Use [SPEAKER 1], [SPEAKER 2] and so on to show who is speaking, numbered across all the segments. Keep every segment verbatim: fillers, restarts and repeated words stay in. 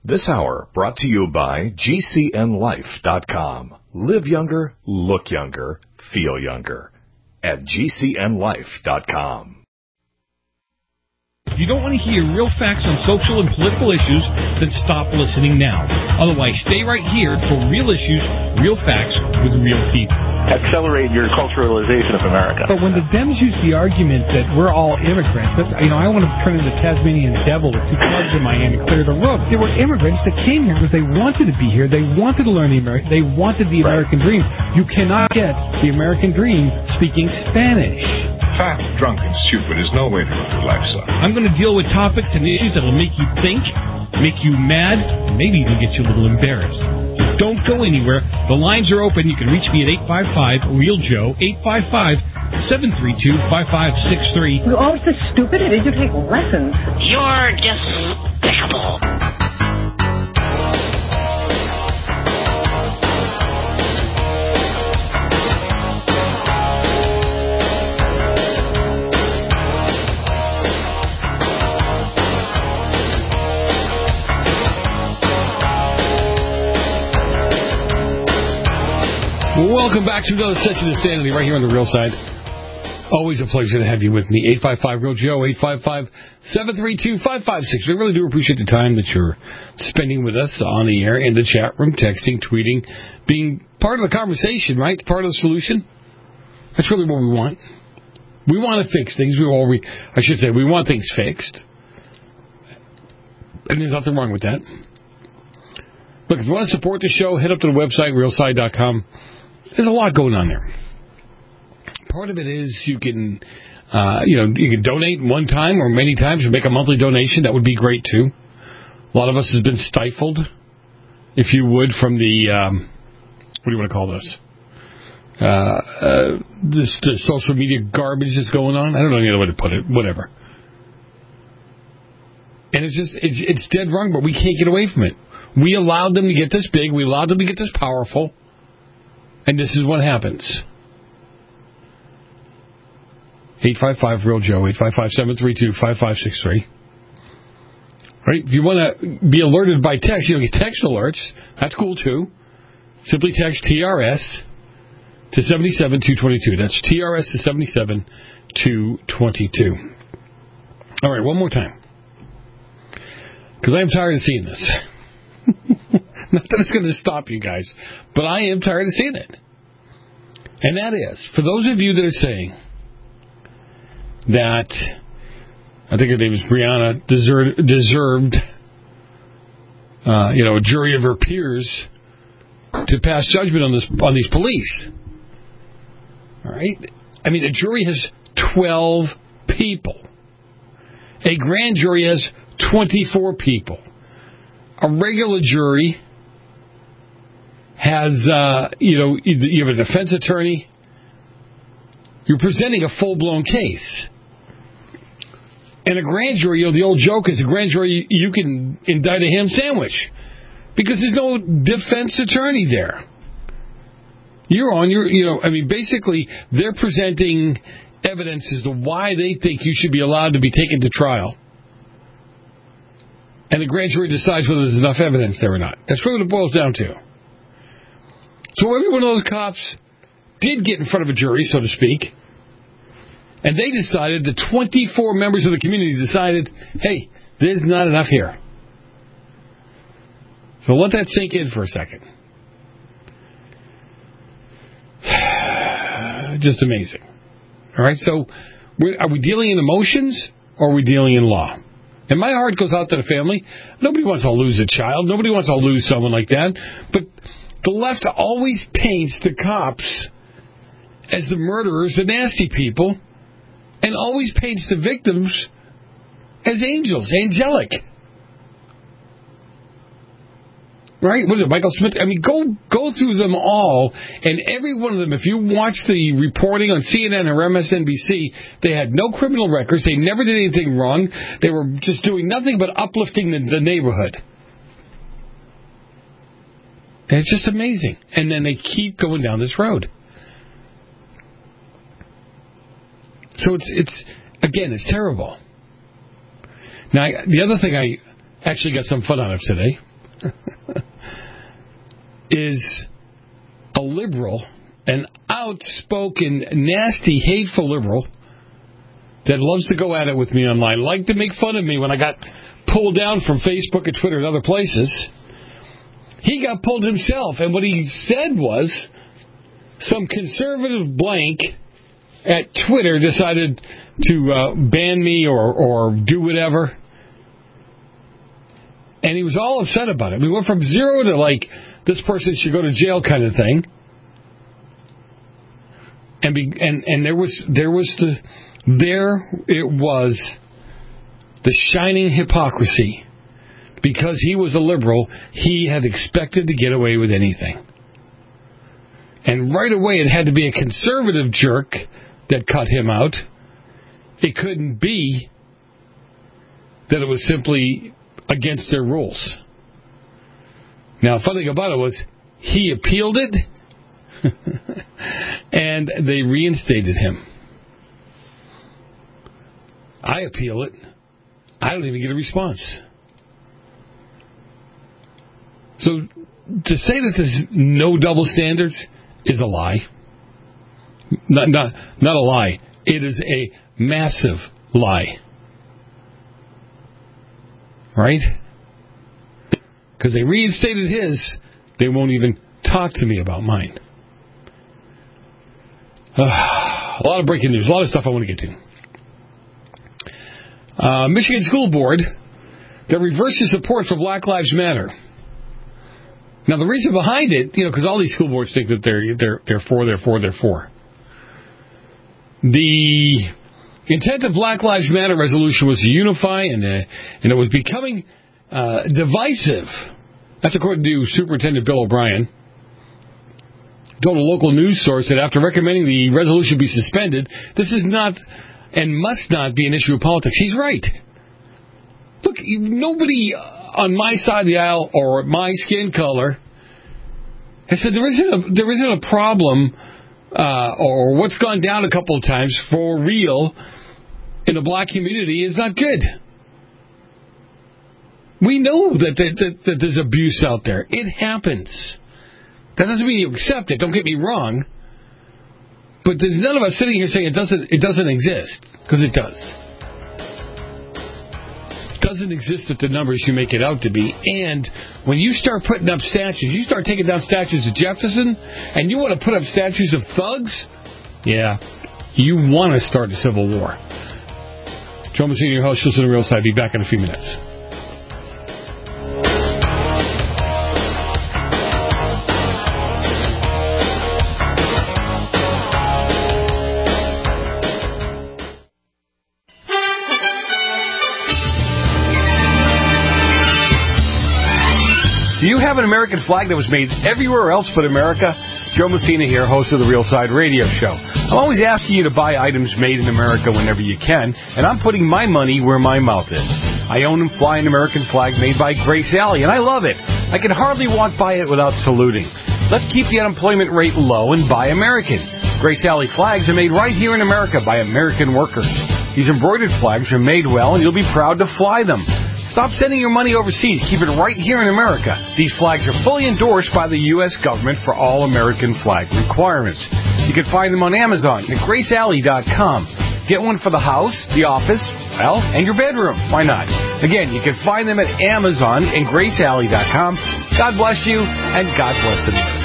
[SPEAKER 1] This hour brought to you by G C N life dot com. Live younger, look younger, feel younger. At G C N life dot com.
[SPEAKER 2] If you don't want to hear real facts on social and political issues, then stop listening now. Otherwise, stay right here for real issues, real facts with real people.
[SPEAKER 3] Accelerate your culturalization of America.
[SPEAKER 2] But when the Dems use the argument that we're all immigrants, that's, you know, I want to turn into the Tasmanian devil with two clubs in my hand and clear the road. There were immigrants that came here because they wanted to be here. They wanted to learn the American. They wanted the
[SPEAKER 3] Right.
[SPEAKER 2] American dream. You cannot get the American dream speaking Spanish.
[SPEAKER 4] Fat, drunk, and stupid is no way to live your life, son.
[SPEAKER 2] I'm going to deal with topics and issues that will make you think, make you mad, and maybe even get you a little embarrassed. So don't go anywhere. The lines are open. You can reach me at eight five five, real joe, eight five five, seven three two, five five six three.
[SPEAKER 5] You're always so stupid. Did you take lessons?
[SPEAKER 6] You're despicable.
[SPEAKER 7] Welcome back to another session of Sanity right here on the Real Side. Always a pleasure to have you with me. eight five five, real joe, eight five five, seven three two, five five six three. We really do appreciate the time that you're spending with us on the air, in the chat room, texting, tweeting, being part of the conversation, right? Part of the solution. That's really what we want. We want to fix things. We all, we, I should say, we want things fixed. And there's nothing wrong with that. Look, if you want to support the show, head up to the website, real side dot com. There's a lot going on there. Part of it is you can, uh, you know, you can donate one time or many times or make a monthly donation. That would be great, too. A lot of us has been stifled, if you would, from the, um, what do you want to call this? Uh, uh, this the social media garbage that's going on. I don't know any other way to put it. Whatever. And it's just, it's, it's dead wrong, but we can't get away from it. We allowed them to get this big. We allowed them to get this powerful. And this is what happens. eight five five, real joe, eight five five, seven three two, five five six three. Right? If you want to be alerted by text, you know, get text alerts. That's cool, too. Simply text T R S to seven seven two two two. That's T R S to seven seven two two two. All right, one more time. Because I'm tired of seeing this. Not that it's going to stop you guys, but I am tired of seeing it. And that is, for those of you that are saying that, I think her name is Brianna, deserved, deserved uh, you know, a jury of her peers to pass judgment on this on these police. All right? I mean, a jury has twelve people. A grand jury has twenty-four people. A regular jury has, uh, you know, you have a defense attorney. You're presenting a full-blown case. And a grand jury, you know, the old joke is a grand jury, you can indict a ham sandwich because there's no defense attorney there. You're on your, you know, I mean, basically, they're presenting evidence as to why they think you should be allowed to be taken to trial. And the grand jury decides whether there's enough evidence there or not. That's really what it boils down to. So every one of those cops did get in front of a jury, so to speak, and they decided, the twenty-four members of the community decided, hey, there's not enough here. So let that sink in for a second. Just amazing. All right, so are we dealing in emotions or are we dealing in law? And my heart goes out to the family. Nobody wants to lose a child. Nobody wants to lose someone like that. But the left always paints the cops as the murderers, the nasty people, and always paints the victims as angels, angelic. Right? What is it, Michael Smith? I mean, go go through them all, and every one of them, if you watch the reporting on C N N or M S N B C, they had no criminal records. They never did anything wrong. They were just doing nothing but uplifting the, the neighborhood. And it's just amazing. And then they keep going down this road. So it's, it's again, it's terrible. Now, I, the other thing I actually got some fun out of today, is a liberal, an outspoken, nasty, hateful liberal that loves to go at it with me online, like to make fun of me when I got pulled down from Facebook and Twitter and other places. He got pulled himself, and what he said was some conservative blank at Twitter decided to uh, ban me or, or do whatever. And he was all upset about it. We went from zero to, like, this person should go to jail kind of thing. And be, and, and there was there was the there it was the shining hypocrisy. Because he was a liberal, he had expected to get away with anything. And right away it had to be a conservative jerk that cut him out. It couldn't be that it was simply against their rules. Now, the funny thing about it was he appealed it and they reinstated him. I appeal it. I don't even get a response. So to say that there's no double standards is a lie. Not, not, not a lie. It is a massive lie. Right? Because they reinstated his, they won't even talk to me about mine. Uh, a lot of breaking news, a lot of stuff I want to get to. Uh, Michigan School Board that reverses support for Black Lives Matter. Now, the reason behind it, you know, because all these school boards think that they're they're they're for, they're for, they're for. The intent of Black Lives Matter resolution was to unify, and uh, and it was becoming uh, divisive. That's according to Superintendent Bill O'Brien. Told a local news source that after recommending the resolution be suspended, this is not and must not be an issue of politics. He's right. Look, nobody on my side of the aisle or my skin color has said there isn't a, there isn't a problem uh, or what's gone down a couple of times for real in the black community is not good. We know that, that, that, that there's abuse out there. It happens. That doesn't mean you accept it. Don't get me wrong. But there's none of us sitting here saying it doesn't it doesn't exist, because it does. It doesn't exist at the numbers you make it out to be. And when you start putting up statues, you start taking down statues of Jefferson, and you want to put up statues of thugs, yeah, you want to start a civil war. Joe Messina, your host, listen to Real Side. Be back in a few minutes.
[SPEAKER 2] Do you have an American flag that was made everywhere else but America? Joe Messina here, host of the Real Side Radio Show. I'm always asking you to buy items made in America whenever you can, and I'm putting my money where my mouth is. I own and fly an American flag made by Grace Alley, and I love it. I can hardly walk by it without saluting. Let's keep the unemployment rate low and buy American. Grace Alley flags are made right here in America by American workers. These embroidered flags are made well, and you'll be proud to fly them. Stop sending your money overseas. Keep it right here in America. These flags are fully endorsed by the U S government for all American flag requirements. You can find them on Amazon at grace alley dot com. Get one for the house, the office, well, and your bedroom. Why not? Again, you can find them at Amazon and grace alley dot com. God bless you, and God bless America.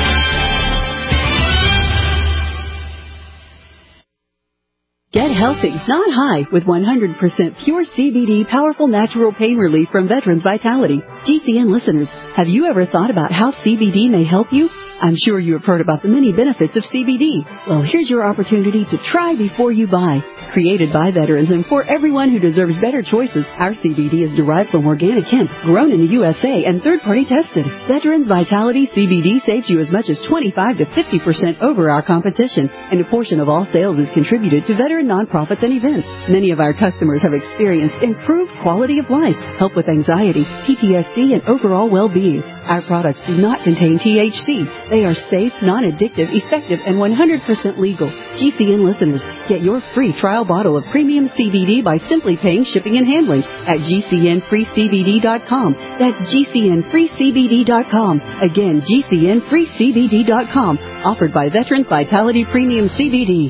[SPEAKER 8] Get healthy, not high, with one hundred percent pure C B D powerful natural pain relief from Veterans Vitality. G C N listeners, have you ever thought about how C B D may help you? I'm sure you have heard about the many benefits of C B D. Well, here's your opportunity to try before you buy. Created by veterans and for everyone who deserves better choices, our C B D is derived from organic hemp, grown in the U S A, and third-party tested. Veterans Vitality C B D saves you as much as twenty-five to fifty percent over our competition, and a portion of all sales is contributed to veteran nonprofits and events. Many of our customers have experienced improved quality of life, help with anxiety, P T S D, and overall well-being. Our products do not contain T H C. They are safe, non-addictive, effective, and one hundred percent legal. G C N listeners, Get your free trial bottle of premium C B D by simply paying shipping and handling at G C N free C B D dot com. That's G C N free C B D dot com. Again, G C N free C B D dot com. Offered by Veterans Vitality Premium C B D.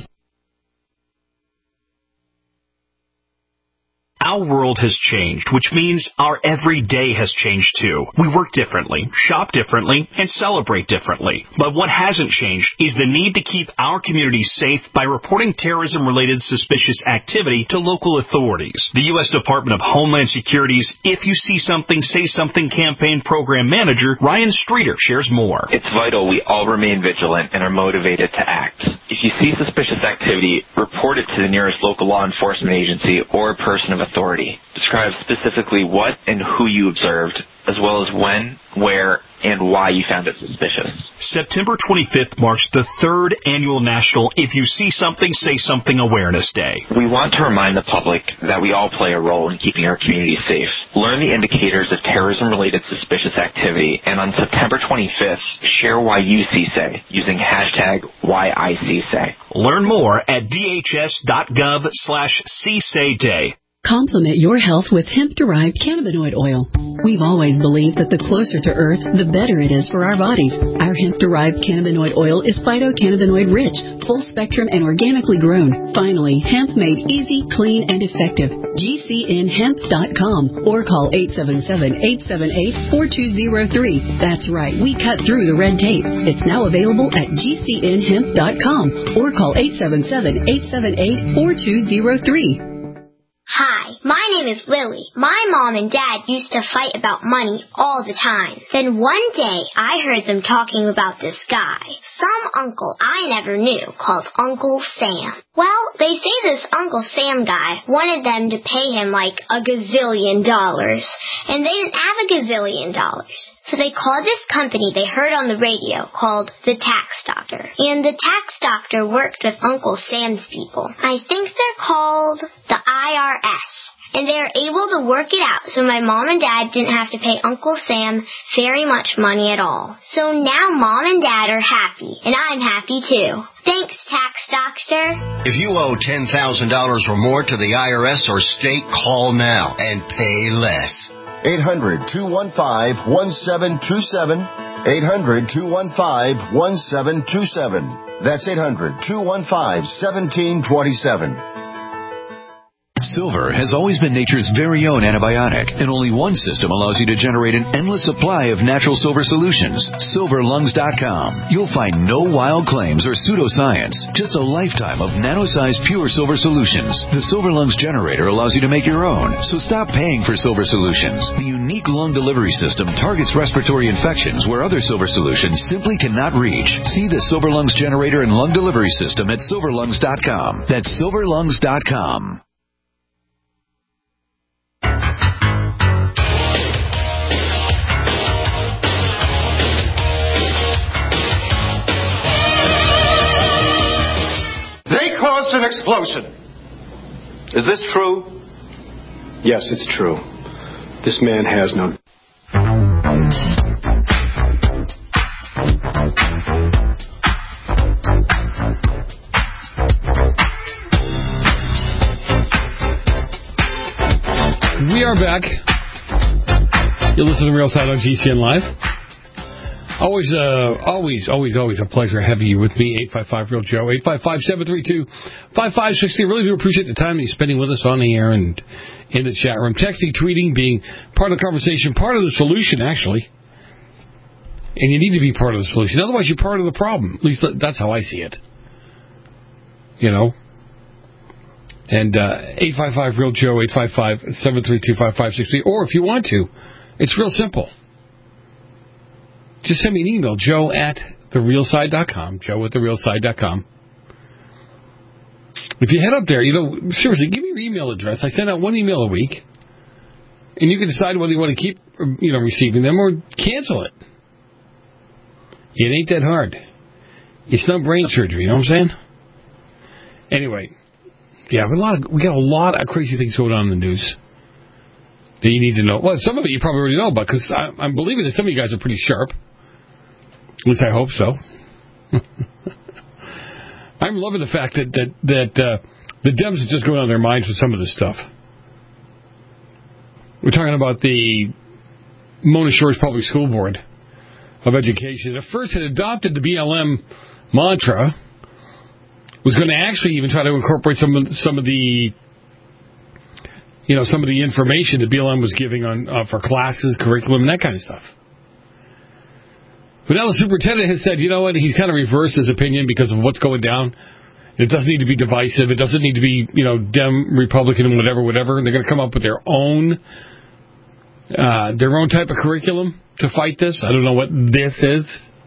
[SPEAKER 9] Our world has changed, which means our everyday has changed too. We work differently, shop differently, and celebrate differently. But what hasn't changed is the need to keep our communities safe by reporting terrorism-related suspicious activity to local authorities. The U S Department of Homeland Security's If You See Something, Say Something campaign program manager, Ryan Streeter, shares more.
[SPEAKER 10] It's vital we all remain vigilant and are motivated to act. If you see suspicious activity, report it to the nearest local law enforcement agency or person of authority. Describe specifically what and who you observed, as well as when, where, and why you found it suspicious.
[SPEAKER 9] September twenty-fifth marks the third annual National If You See Something, Say Something Awareness Day.
[SPEAKER 10] We want to remind the public that we all play a role in keeping our community safe. Learn the indicators of terrorism-related suspicious activity, and on September twenty-fifth, share why you see say using hashtag why I see say.
[SPEAKER 9] Learn more at dhs.gov slash csayday.
[SPEAKER 8] Complement your health with hemp-derived cannabinoid oil. We've always believed that the closer to Earth, the better it is for our bodies. Our hemp-derived cannabinoid oil is phytocannabinoid-rich, full-spectrum, and organically grown. Finally, hemp made easy, clean, and effective. G C N hemp dot com or call eight seven seven, eight seven eight, four two zero three. That's right, we cut through the red tape. It's now available at G C N hemp dot com or call eight seven seven, eight seven eight, four two zero three.
[SPEAKER 11] Hi, my name is Lily. My mom and dad used to fight about money all the time. Then one day, I heard them talking about this guy, some uncle I never knew, called Uncle Sam. Well, they say this Uncle Sam guy wanted them to pay him like a gazillion dollars, and they didn't have a gazillion dollars. So they called this company they heard on the radio called the Tax Doctor. And the Tax Doctor worked with Uncle Sam's people. I think they're called the I R S. And they were able to work it out so my mom and dad didn't have to pay Uncle Sam very much money at all. So now mom and dad are happy, and I'm happy too. Thanks, Tax Doctor.
[SPEAKER 12] If you owe ten thousand dollars or more to the I R S or state, call now and pay less.
[SPEAKER 13] eight hundred, two one five, one seven two seven. eight hundred, two one five, one seven two seven. That's eight hundred, two one five, one seven two seven.
[SPEAKER 14] Silver has always been nature's very own antibiotic, and only one system allows you to generate an endless supply of natural silver solutions. silver lungs dot com. You'll find no wild claims or pseudoscience, just a lifetime of nano-sized pure silver solutions. The Silver Lungs generator allows you to make your own, so stop paying for silver solutions. The unique lung delivery system targets respiratory infections where other silver solutions simply cannot reach. See the Silver Lungs generator and lung delivery system at silver lungs dot com. That's silver lungs dot com.
[SPEAKER 15] Caused an explosion. Is this true?
[SPEAKER 16] Yes, it's true. This man has no...
[SPEAKER 7] We are back. You listen to Real Side on G C N Live. Always, uh, always, always, always a pleasure having you with me. eight five five, real Joe. eight five five, seven three two, five five six zero. Really do appreciate the time you're spending with us on the air and in the chat room. Texting, tweeting, being part of the conversation, part of the solution, actually. And you need to be part of the solution. Otherwise, you're part of the problem. At least that's how I see it. You know? And uh, eight five five, real Joe, eight five five, seven three two, five five six three. Or if you want to, it's real simple. Just send me an email, joe at the real side dot com, joe at the real side dot com. If you head up there, you know, seriously, give me your email address. I send out one email a week, and you can decide whether you want to keep, you know, receiving them or cancel it. It ain't that hard. It's not brain surgery, you know what I'm saying? Anyway, yeah, we, a lot of, we got a lot of crazy things going on in the news that you need to know. Well, some of it you probably already know about, because I'm believing that some of you guys are pretty sharp. At least I hope so. I'm loving the fact that that, that uh, the Dems are just going on their minds with some of this stuff. We're talking about the Mona Shores Public School Board of Education. At first had adopted the B L M mantra, was going to actually even try to incorporate some of, some of the, you know, some of the information that B L M was giving on uh, for classes, curriculum, and that kind of stuff. But now the superintendent has said, you know what, he's kind of reversed his opinion because of what's going down. It doesn't need to be divisive. It doesn't need to be, you know, Dem, Republican, whatever, whatever. They're going to come up with their own, uh, their own type of curriculum to fight this. I don't know what this is.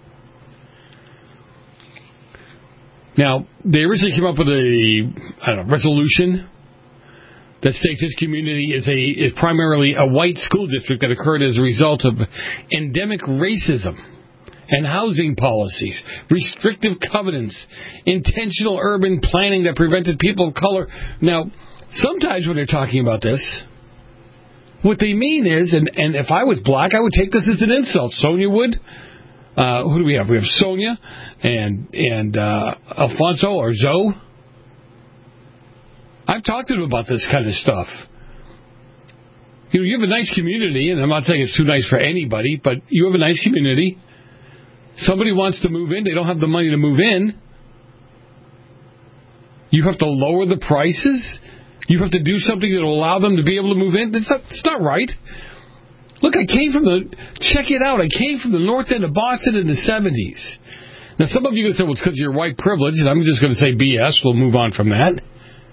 [SPEAKER 7] Now, they originally came up with a, I don't know, resolution that states this community is a is primarily a white school district that occurred as a result of endemic racism and housing policies, restrictive covenants, intentional urban planning that prevented people of color. Now, sometimes when they're talking about this, what they mean is, and, and if I was black, I would take this as an insult. Sonia would. Uh, who do we have? We have Sonia and and uh, Alfonso or Zoe. I've talked to them about this kind of stuff. You know, you have a nice community, and I'm not saying it's too nice for anybody, but you have a nice community. Somebody wants to move in. They don't have the money to move in. You have to lower the prices. You have to do something that will allow them to be able to move in. That's not, that's not right. Look, I came from the, check it out, I came from the north end of Boston in the seventies. Now, some of you can say, well, it's because of your white privilege, and I'm just going to say B S. We'll move on from that.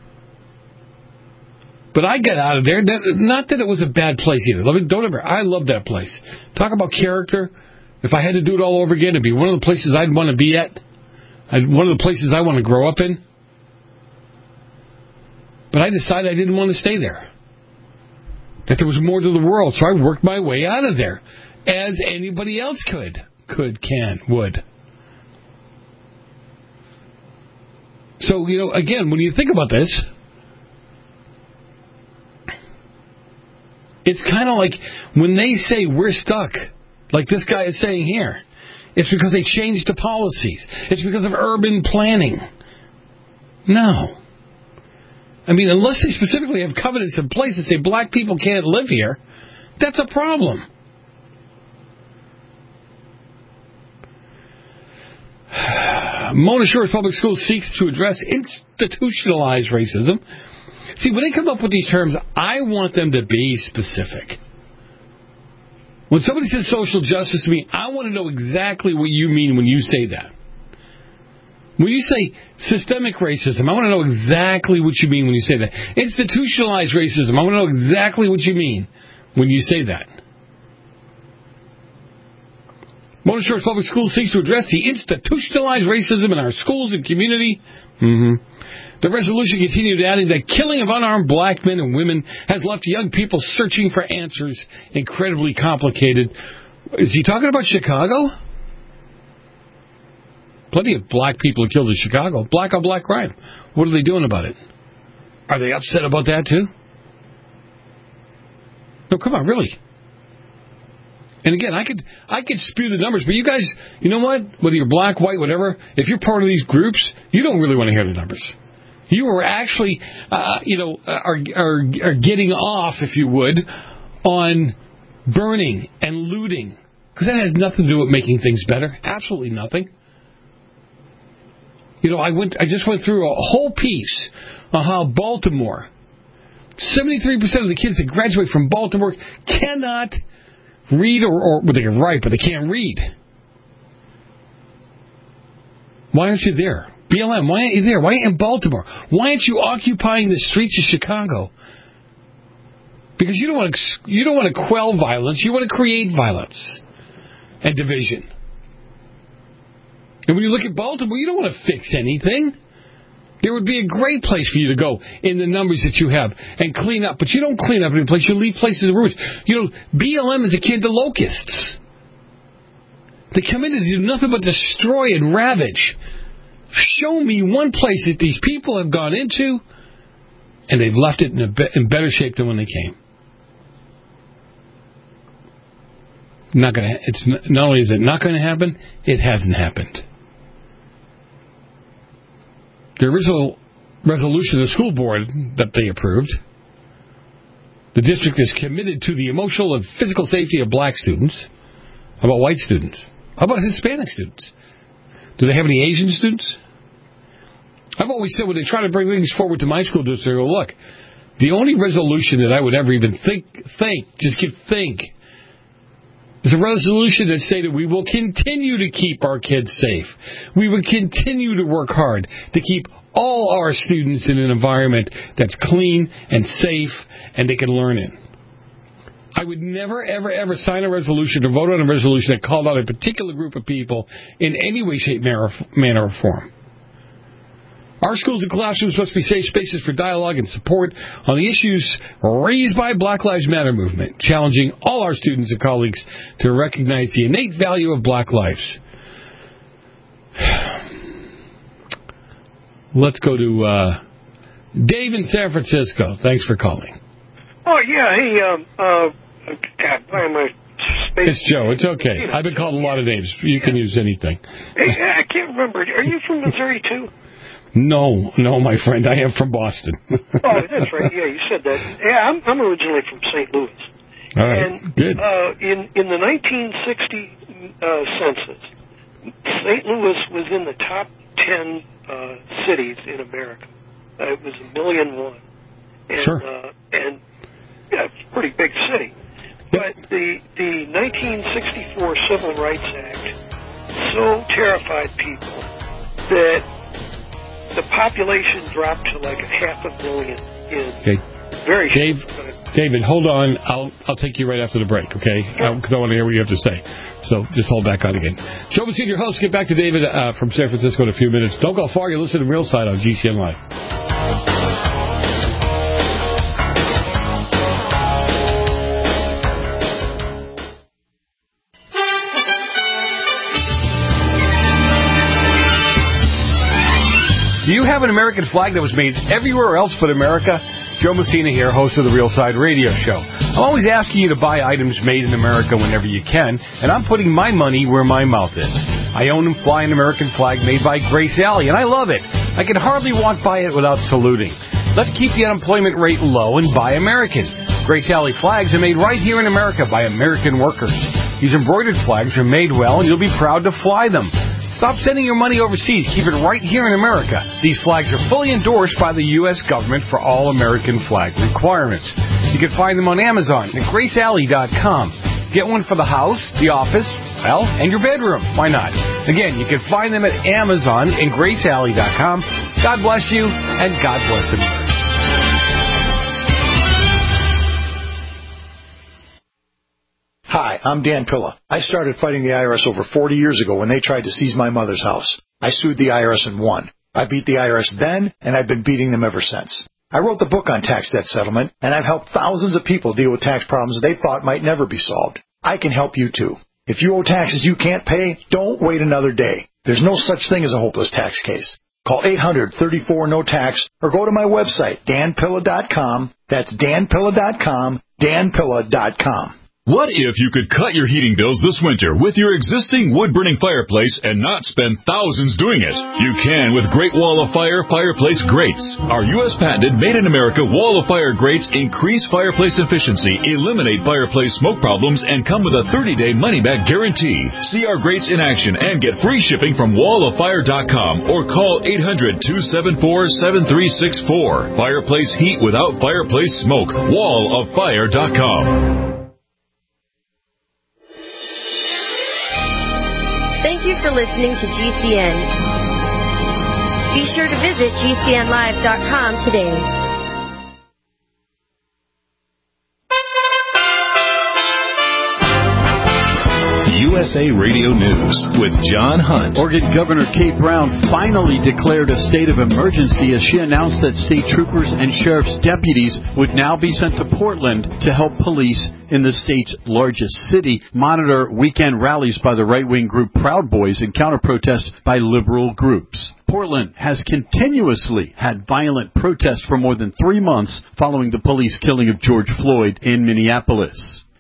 [SPEAKER 7] But I got out of there. Not that it was a bad place either. Don't ever, I love that place. Talk about character. If I had to do it all over again, it'd be one of the places I'd want to be at. I'd, one of the places I want to grow up in. But I decided I didn't want to stay there. That there was more to the world, so I worked my way out of there, as anybody else could, could, can, would. So, you know, again, when you think about this, it's kind of like when they say we're stuck, like this guy is saying here, it's because they changed the policies. It's because of urban planning. No. I mean, unless they specifically have covenants in place that say black people can't live here, that's a problem. Mona Shores Public Schools seeks to address institutionalized racism. See, when they come up with these terms, I want them to be specific. When somebody says social justice to me, I want to know exactly what you mean when you say that. When you say systemic racism, I want to know exactly what you mean when you say that. Institutionalized racism, I want to know exactly what you mean when you say that. Mona Shores Public Schools seeks to address the institutionalized racism in our schools and community. Mm-hmm. The resolution continued, adding that killing of unarmed black men and women has left young people searching for answers incredibly complicated. Is he talking about Chicago? Plenty of black people are killed in Chicago. Black on black crime. What are they doing about it? Are they upset about that too? No, come on, really. And again, I could I could spew the numbers, but you guys, you know what? Whether you're black, white, whatever, if you're part of these groups, you don't really want to hear the numbers. You are actually, uh, you know, are, are are getting off, if you would, on burning and looting, because that has nothing to do with making things better. Absolutely nothing. You know, I went. I just went through a whole piece on how Baltimore, seventy-three percent of the kids that graduate from Baltimore cannot read or, or well, they can write, but they can't read. Why aren't you there? B L M, why aren't you there? Why aren't you in Baltimore? Why aren't you occupying the streets of Chicago? Because you don't want to. You don't want to quell violence. You want to create violence and division. And when you look at Baltimore, you don't want to fix anything. There would be a great place for you to go in the numbers that you have and clean up. But you don't clean up any place. You leave places of ruins. You know, B L M is akin to locusts. They come in and do nothing but destroy and ravage. Show me one place that these people have gone into and they've left it in, a be- in better shape than when they came. Not gonna. It's not, not only is it not going to happen, it hasn't happened. the original resolution of the school board that they approved, the district is committed to the emotional and physical safety of black students. How about white students? How about Hispanic students? Do they have any Asian students? I've always said when they try to bring things forward to my school district, I go, look, the only resolution that I would ever even think, think, just give think, is a resolution that stated we will continue to keep our kids safe. We will continue to work hard to keep all our students in an environment that's clean and safe and they can learn in. I would never, ever, ever sign a resolution or vote on a resolution that called out a particular group of people in any way, shape, manner, manner or form. Our schools and classrooms must be safe spaces for dialogue and support on the issues raised by Black Lives Matter movement, challenging all our students and colleagues to recognize the innate value of black lives. Let's go to uh, Dave in San Francisco. Thanks for calling.
[SPEAKER 17] Oh, yeah. Hey, um, uh, God, why am I space?
[SPEAKER 7] It's Joe. It's okay. I've been called a lot of names. You can use anything.
[SPEAKER 17] Hey, I can't remember. Are you from Missouri, too?
[SPEAKER 7] No, no, my friend. I am from Boston.
[SPEAKER 17] Oh, that's right. Yeah, you said that. Yeah, I'm, I'm originally from Saint Louis.
[SPEAKER 7] All right,
[SPEAKER 17] and,
[SPEAKER 7] good.
[SPEAKER 17] Uh, in, in the nineteen sixty uh, census, Saint Louis was in the top ten uh, cities in America. Uh, it was a million one. And,
[SPEAKER 7] sure.
[SPEAKER 17] Uh, and yeah, it's a pretty big city. But the, the nineteen sixty-four Civil Rights Act so terrified people that the population dropped to like a half a million in
[SPEAKER 7] okay.
[SPEAKER 17] very
[SPEAKER 7] Dave,
[SPEAKER 17] short time.
[SPEAKER 7] David, hold on. I'll I'll take you right after the break, okay? Because sure. I want to hear what you have to say. So just hold back on again. Joe Messina, your host. Get back to David uh, from San Francisco in a few minutes. Don't go far. You're listening to Real Side on G C N Live. Do you have an American flag that was made everywhere else but America? Joe Messina here, host of the Real Side Radio Show. I'm always asking you to buy items made in America whenever you can, and I'm putting my money where my mouth is. I own and fly an American flag made by Grace Alley, and I love it. I can hardly walk by it without saluting. Let's keep the unemployment rate low and buy American. Grace Alley flags are made right here in America by American workers. These embroidered flags are made well, and you'll be proud to fly them. Stop sending your money overseas. Keep it right here in America. These flags are fully endorsed by the U S government for all American flag requirements. You can find them on Amazon at grace alley dot com. Get one for the house, the office, well, and your bedroom. Why not? Again, you can find them at Amazon and grace alley dot com. God bless you, and God bless America.
[SPEAKER 18] Hi, I'm Dan Pilla. I started fighting the I R S over forty years ago when they tried to seize my mother's house. I sued the I R S and won. I beat the I R S then, and I've been beating them ever since. I wrote the book on tax debt settlement, and I've helped thousands of people deal with tax problems they thought might never be solved. I can help you too. If you owe taxes you can't pay, don't wait another day. There's no such thing as a hopeless tax case. Call eight hundred, thirty-four, no tax or go to my website, dan pilla dot com. That's dan pilla dot com, dan pilla dot com.
[SPEAKER 19] What if you could cut your heating bills this winter with your existing wood-burning fireplace and not spend thousands doing it? You can with Great Wall of Fire Fireplace Grates. Our U S patented made-in-America Wall of Fire grates increase fireplace efficiency, eliminate fireplace smoke problems, and come with a thirty-day money-back guarantee. See our grates in action and get free shipping from wall of fire dot com or call eight hundred, two seven four, seven three six four. Fireplace heat without fireplace smoke. wall of fire dot com.
[SPEAKER 20] Thank you for listening to G C N. Be sure to visit G C N live dot com today.
[SPEAKER 1] U S A Radio News with John Hunt.
[SPEAKER 21] Oregon Governor Kate Brown finally declared a state of emergency as she announced that state troopers and sheriff's deputies would now be sent to Portland to help police in the state's largest city monitor weekend rallies by the right-wing group Proud Boys and counter-protests by liberal groups. Portland has continuously had violent protests for more than three months following the police killing of George Floyd in Minneapolis.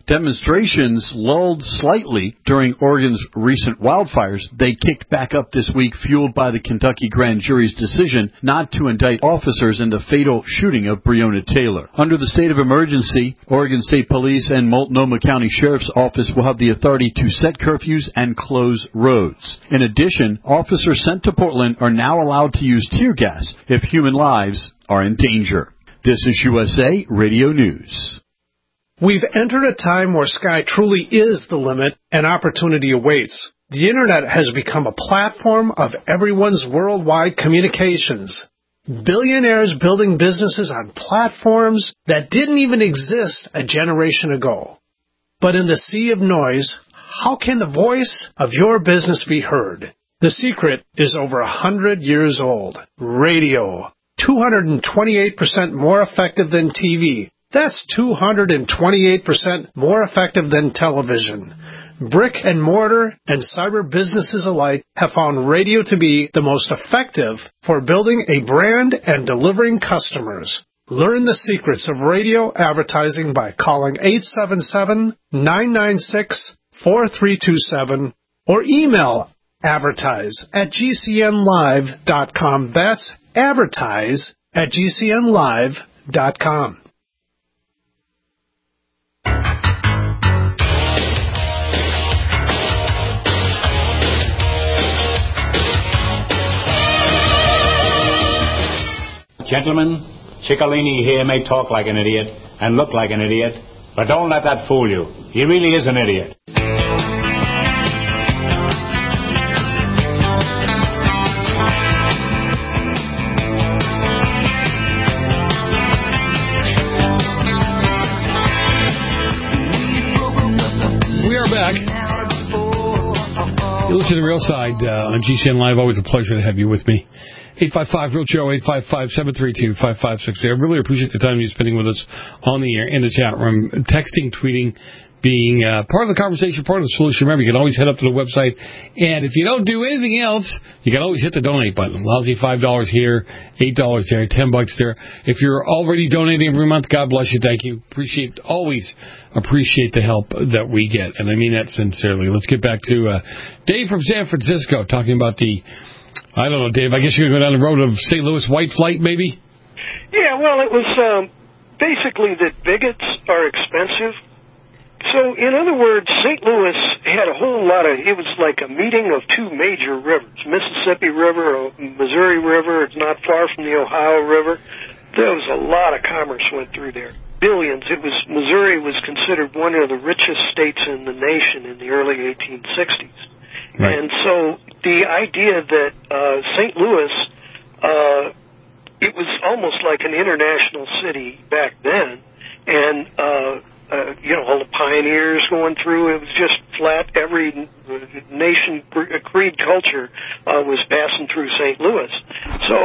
[SPEAKER 21] demonstrations lulled slightly during Oregon's recent wildfires, they kicked back up this week, fueled by the Kentucky grand jury's decision not to indict officers in the fatal shooting of Breonna Taylor. Under the state of emergency, Oregon State Police and Multnomah County Sheriff's Office will have the authority to set curfews and close roads. In addition, officers sent to Portland are now allowed to use tear gas if human lives are in danger. This is U S A Radio News.
[SPEAKER 3] We've entered a time where sky truly is the limit and opportunity awaits. The Internet has become a platform of everyone's worldwide communications. Billionaires building businesses on platforms that didn't even exist a generation ago. But in the sea of noise, how can the voice of your business be heard? The secret is over a hundred years old. Radio. two hundred twenty-eight percent more effective than T V. That's two hundred twenty-eight percent more effective than television. Brick and mortar and cyber businesses alike have found radio to be the most effective for building a brand and delivering customers. Learn the secrets of radio advertising by calling eight seven seven, nine nine six, four three two seven or email advertise at g c n live dot com. That's advertise at g c n live dot com.
[SPEAKER 22] Gentlemen, Ciccolini here may talk like an idiot and look like an idiot, but don't let that fool you. He really is an idiot.
[SPEAKER 7] We are back. You listen to the Real Side uh, on G C N Live. Always a pleasure to have you with me. eight five five, real Joe, eight five five, seven three two, five five six zero. I really appreciate the time you're spending with us on the air, in the chat room, texting, tweeting, being uh, part of the conversation, part of the solution. Remember, you can always head up to the website, and if you don't do anything else, you can always hit the donate button. Lousy five dollars here, eight dollars there, ten bucks there. If you're already donating every month, God bless you, thank you. Appreciate, always appreciate the help that we get, and I mean that sincerely. Let's get back to uh, Dave from San Francisco talking about the, I don't know, Dave, I guess you're going to go down the road of Saint Louis white flight, maybe?
[SPEAKER 17] Yeah, well, it was um, basically that bigots are expensive. So, in other words, Saint Louis had a whole lot of, it was like a meeting of two major rivers, Mississippi River, Missouri River. It's not far from the Ohio River. There was a lot of commerce went through there. Billions. It was, Missouri was considered one of the richest states in the nation in the early eighteen sixties. Right. And so the idea that uh, Saint Louis, uh, it was almost like an international city back then, and uh, uh, you know, all the pioneers going through. It was just flat. Every nation, creed, culture uh, was passing through Saint Louis. So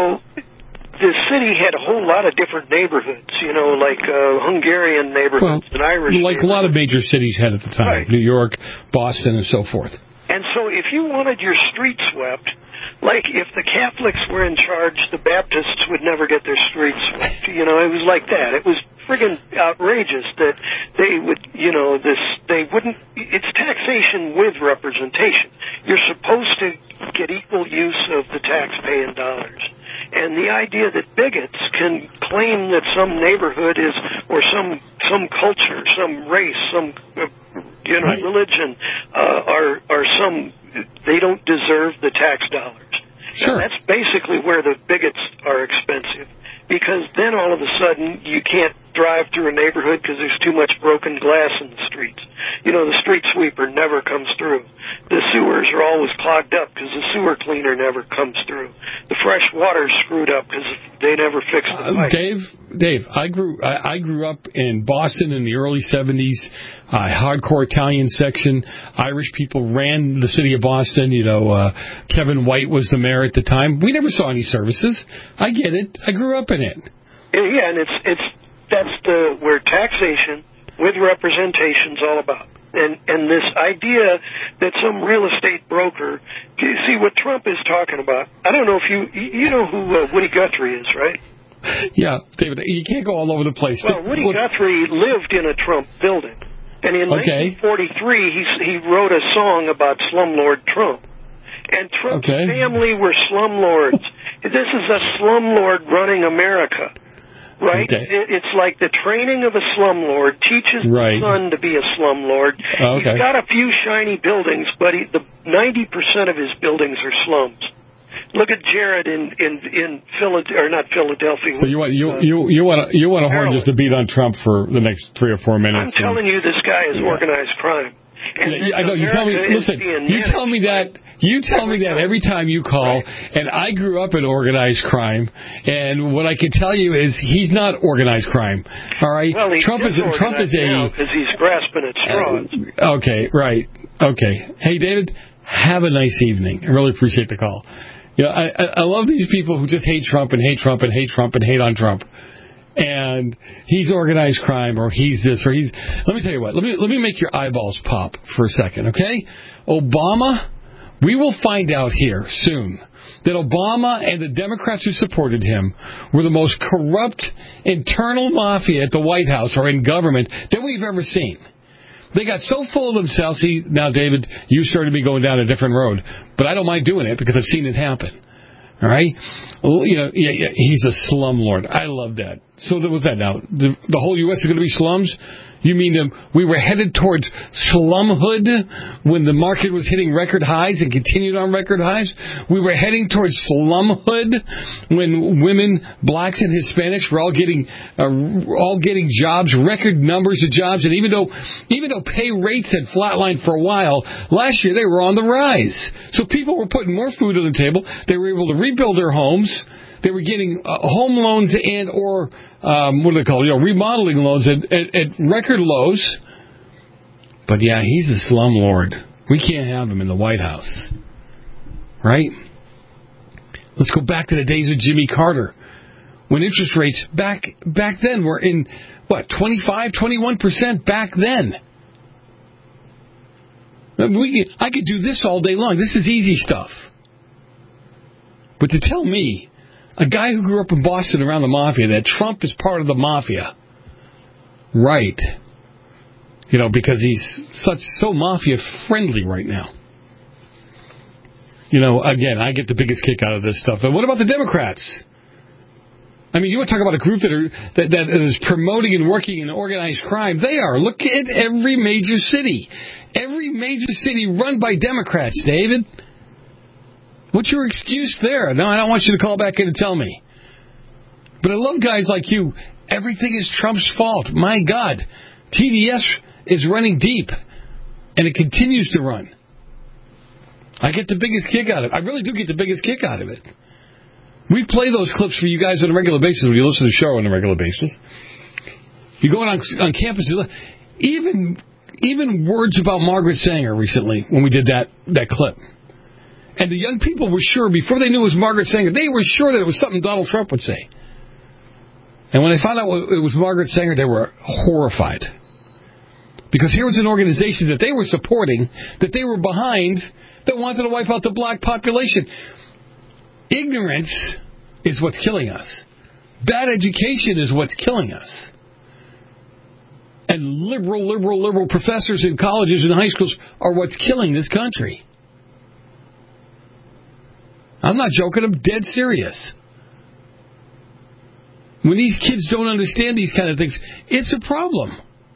[SPEAKER 17] the city had a whole lot of different neighborhoods, you know, like uh, Hungarian neighborhoods
[SPEAKER 7] well,
[SPEAKER 17] and Irish
[SPEAKER 7] like a lot of major cities had at the time, right. New York, Boston, and so forth.
[SPEAKER 17] And so if you wanted your street swept, like if the Catholics were in charge, the Baptists would never get their streets swept. You know, it was like that. It was friggin' outrageous that they would, you know, this, they wouldn't, it's taxation with representation. You're supposed to get equal use of the tax-paying dollars. And the idea that bigots can claim that some neighborhood is, or some some culture, some race, some uh, you know religion, uh, are are some they don't deserve the tax dollars.
[SPEAKER 7] Sure.
[SPEAKER 17] Now, that's basically where the bigots are expensive, because then all of a sudden you can't drive through a neighborhood because there's too much broken glass in the streets. You know, the street sweeper never comes through. The sewers are always clogged up because the sewer cleaner never comes through. The fresh water's screwed up because they never fix the
[SPEAKER 7] uh,
[SPEAKER 17] pipe.
[SPEAKER 7] Dave, Dave, I grew I, I grew up in Boston in the early seventies. Uh, hardcore Italian section. Irish people ran the city of Boston. You know, uh, Kevin White was the mayor at the time. We never saw any services. I get it. I grew up in it.
[SPEAKER 17] Yeah, and it's it's that's the where taxation with representation's all about. And and this idea that some real estate broker, you see what Trump is talking about. I don't know if you you know who uh, Woody Guthrie is, right?
[SPEAKER 7] Yeah, David, you can't go all over the place.
[SPEAKER 17] Well, Woody Guthrie lived in a Trump building. And in
[SPEAKER 7] Okay.
[SPEAKER 17] nineteen forty-three, he he wrote a song about slumlord Trump. And Trump's
[SPEAKER 7] Okay.
[SPEAKER 17] family were slumlords. This is a slumlord running America, right?
[SPEAKER 7] Okay.
[SPEAKER 17] It, it's like the training of a slumlord teaches
[SPEAKER 7] Right.
[SPEAKER 17] the son to be a slumlord.
[SPEAKER 7] Oh, okay.
[SPEAKER 17] He's got a few shiny buildings, but he, the ninety percent of his buildings are slums. Look at Jared in in in Philadelphia, or not Philadelphia.
[SPEAKER 7] So you want you
[SPEAKER 17] uh,
[SPEAKER 7] you you want to you want a horn
[SPEAKER 17] Maryland.
[SPEAKER 7] just to beat on Trump for the next three or four
[SPEAKER 17] I'm
[SPEAKER 7] minutes? and-
[SPEAKER 17] telling you, this guy is
[SPEAKER 7] Yeah.
[SPEAKER 17] organized crime. And
[SPEAKER 7] Yeah, I know. You tell me.
[SPEAKER 17] America is
[SPEAKER 7] Listen.
[SPEAKER 17] being
[SPEAKER 7] You
[SPEAKER 17] managed.
[SPEAKER 7] tell me that. You tell me that every time you call. And I grew up in organized crime. And what I can tell you is he's not organized crime. All right.
[SPEAKER 17] Well, he's
[SPEAKER 7] Trump is Trump is a.
[SPEAKER 17] because he's grasping at straws.
[SPEAKER 7] Uh, okay. Right. Okay. Hey, David. Have a nice evening. I really appreciate the call. Yeah, I, I, I love these people who just hate Trump and hate Trump and hate Trump and hate on Trump. And he's organized crime, or he's this, or he's. Let me tell you what. Let me let me make your eyeballs pop for a second, okay? Obama. We will find out here soon that Obama and the Democrats who supported him were the most corrupt internal mafia at the White House or in government that we've ever seen. They got so full of themselves. See, now, David, you started me going down a different road, but I don't mind doing it because I've seen it happen. All right? Well, you know, yeah, yeah, he's a slumlord. I love that. So what was that now? The, the whole U S is going to be slums? You mean um, we were headed towards slumhood when the market was hitting record highs and continued on record highs? We were heading towards slumhood when women, blacks, and Hispanics were all getting uh, all getting jobs, record numbers of jobs, and even though even though pay rates had flatlined for a while, last year they were on the rise. So people were putting more food on the table. They were able to rebuild their homes. They were getting uh, home loans and or um, what do they call it? You know, remodeling loans at, at, at record lows. But yeah, he's a slumlord. We can't have him in the White House, right? Let's go back to the days of Jimmy Carter, when interest rates back back then were in what twenty-five, twenty-one percent back then. We could, I could do this all day long. This is easy stuff. But to tell me, a guy who grew up in Boston around the mafia, that Trump is part of the mafia. Right. You know, because he's such so mafia friendly right now. You know, again, I get the biggest kick out of this stuff. But what about the Democrats? I mean, you want to talk about a group that are that, that is promoting and working in organized crime. They are. Look at every major city. Every major city run by Democrats, David. What's your excuse there? No, I don't want you to call back in and tell me. But I love guys like you. Everything is Trump's fault. My God. T D S is running deep. And it continues to run. I get the biggest kick out of it. I really do get the biggest kick out of it. We play those clips for you guys on a regular basis when you listen to the show on a regular basis. You go on, on campus, even, even words about Margaret Sanger recently when we did that, that clip. And the young people were sure, before they knew it was Margaret Sanger, they were sure that it was something Donald Trump would say. And when they found out it was Margaret Sanger, they were horrified. Because here was an organization that they were supporting, that they were behind, that wanted to wipe out the black population. Ignorance is what's killing us. Bad education is what's killing us. And liberal, liberal, liberal professors in colleges and high schools are what's killing this country. I'm not joking. I'm dead serious. When these kids don't understand these kind of things, it's a problem.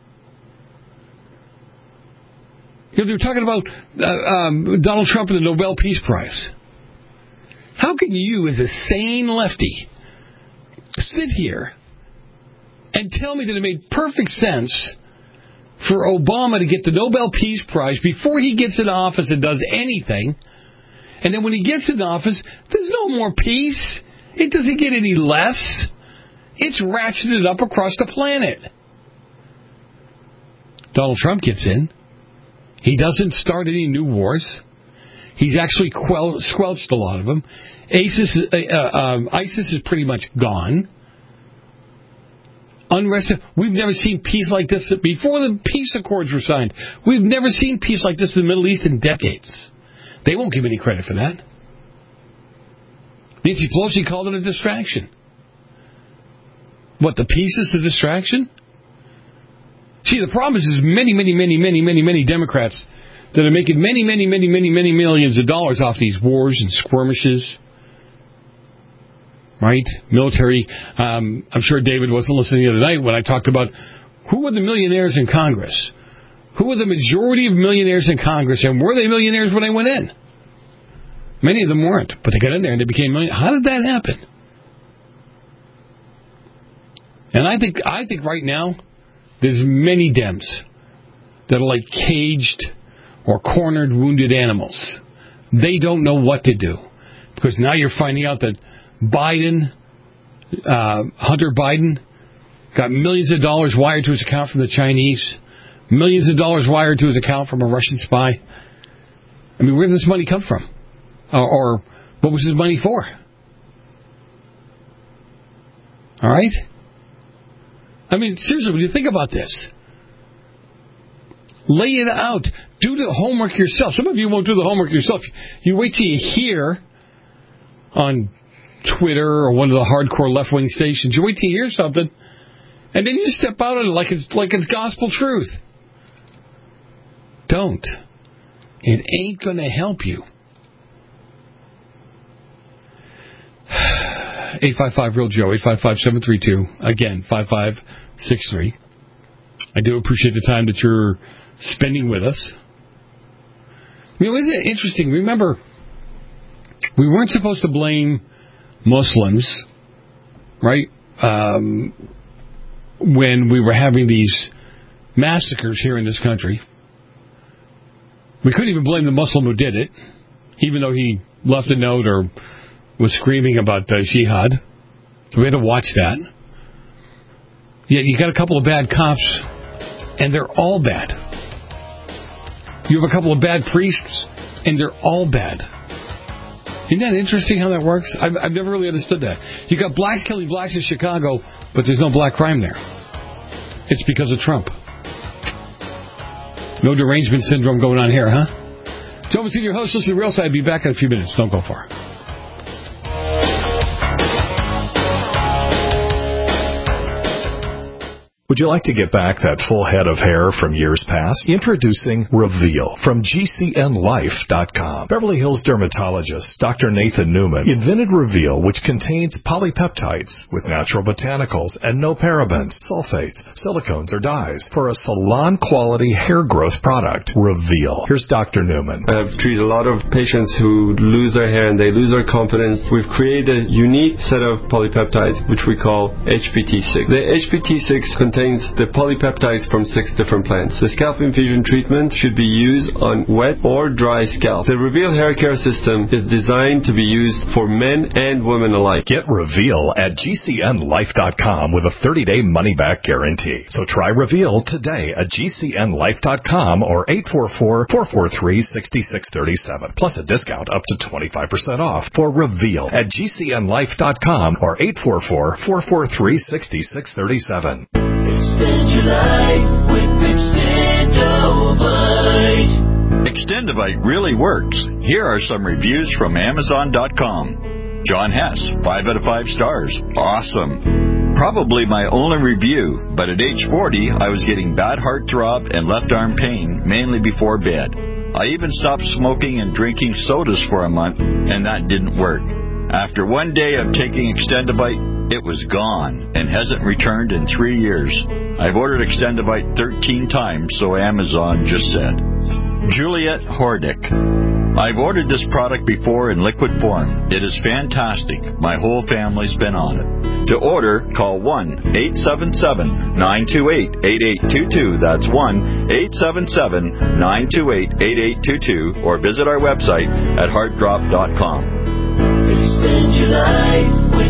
[SPEAKER 7] You know, they're talking about uh, um, Donald Trump and the Nobel Peace Prize. How can you, as a sane lefty, sit here and tell me that it made perfect sense for Obama to get the Nobel Peace Prize before he gets in office and does anything, and then when he gets in office, there's no more peace? It doesn't get any less. It's ratcheted up across the planet. Donald Trump gets in. He doesn't start any new wars. He's actually quel- squelched a lot of them. ISIS, uh, uh, um, ISIS is pretty much gone. Unrest. We've never seen peace like this before the peace accords were signed. We've never seen peace like this in the Middle East in decades. They won't give any credit for that. Nancy Pelosi called it a distraction. What, the peace is the distraction? See, the problem is there's many, many, many, many, many, many Democrats that are making many, many, many, many, many millions of dollars off these wars and skirmishes. Right? Military. Um, I'm sure David wasn't listening the other night when I talked about who were the millionaires in Congress. Who were the majority of millionaires in Congress, and were they millionaires when they went in? Many of them weren't, but they got in there and they became millionaires. How did that happen? And I think I think right now there's many Dems that are like caged or cornered wounded animals. They don't know what to do. Because now you're finding out that Biden, uh, Hunter Biden, got millions of dollars wired to his account from the Chinese, millions of dollars wired to his account from a Russian spy. I mean, where did this money come from? Uh, or what was his money for? All right? I mean, seriously, when you think about this, lay it out. Do the homework yourself. Some of you won't do the homework yourself. You wait till you hear on Twitter or one of the hardcore left-wing stations. You wait till you hear something, and then you step out on it like it's like it's gospel truth. Don't. It ain't going to help you. eight five five real Joe, eight five five, seven three two, again, five five six three. I do appreciate the time that you're spending with us. I mean, isn't it interesting? Remember, we weren't supposed to blame Muslims, right, um, when we were having these massacres here in this country. We couldn't even blame the Muslim who did it, even though he left a note or was screaming about uh, jihad. So we had to watch that. Yeah, you got a couple of bad cops, and they're all bad. You have a couple of bad priests, and they're all bad. Isn't that interesting how that works? I've, I've never really understood that. You got blacks killing blacks in Chicago, but there's no black crime there. It's because of Trump. No derangement syndrome going on here, huh? Joe Messina, your host, listen to Real Side. I'll be back in a few minutes. Don't go far.
[SPEAKER 1] Would you like to get back that full head of hair from years past? Introducing Reveal from G C N life dot com. Beverly Hills dermatologist Doctor Nathan Newman invented Reveal, which contains polypeptides with natural botanicals and no parabens, sulfates, silicones, or dyes for a salon-quality hair growth product. Reveal. Here's Doctor Newman.
[SPEAKER 4] I've treated a lot of patients who lose their hair and they lose their confidence. We've created a unique set of polypeptides, which we call H P T six. The H P T six contains contains the polypeptides from six different plants. The scalp infusion treatment should be used on wet or dry scalp. The Reveal hair care system is designed to be used for men and women alike.
[SPEAKER 1] Get Reveal at G C N life dot com with a thirty-day money-back guarantee. So try Reveal today at G C N life dot com or eight four four, four four three, six six three seven. Plus a discount up to twenty-five percent off for Reveal at G C N life dot com or eight four four, four four three, six six three seven.
[SPEAKER 5] Extend your life with Extendovite.
[SPEAKER 23] Extendovite really works. Here are some reviews from Amazon dot com. John Hess, five out of five stars. Awesome. Probably my only review, but at age forty, I was getting bad heart throb and left arm pain, mainly before bed. I even stopped smoking and drinking sodas for a month, and that didn't work. After one day of taking Extendovite, it was gone and hasn't returned in three years. I've ordered Extendovite thirteen times, so Amazon just said. Juliet Hordick. I've ordered this product before in liquid form. It is fantastic. My whole family's been on it. To order, call one eight seven seven, nine two eight, eight eight two two. That's one eight seven seven, nine two eight, eight eight two two or visit our website at heart drop dot com.
[SPEAKER 5] Extend your life with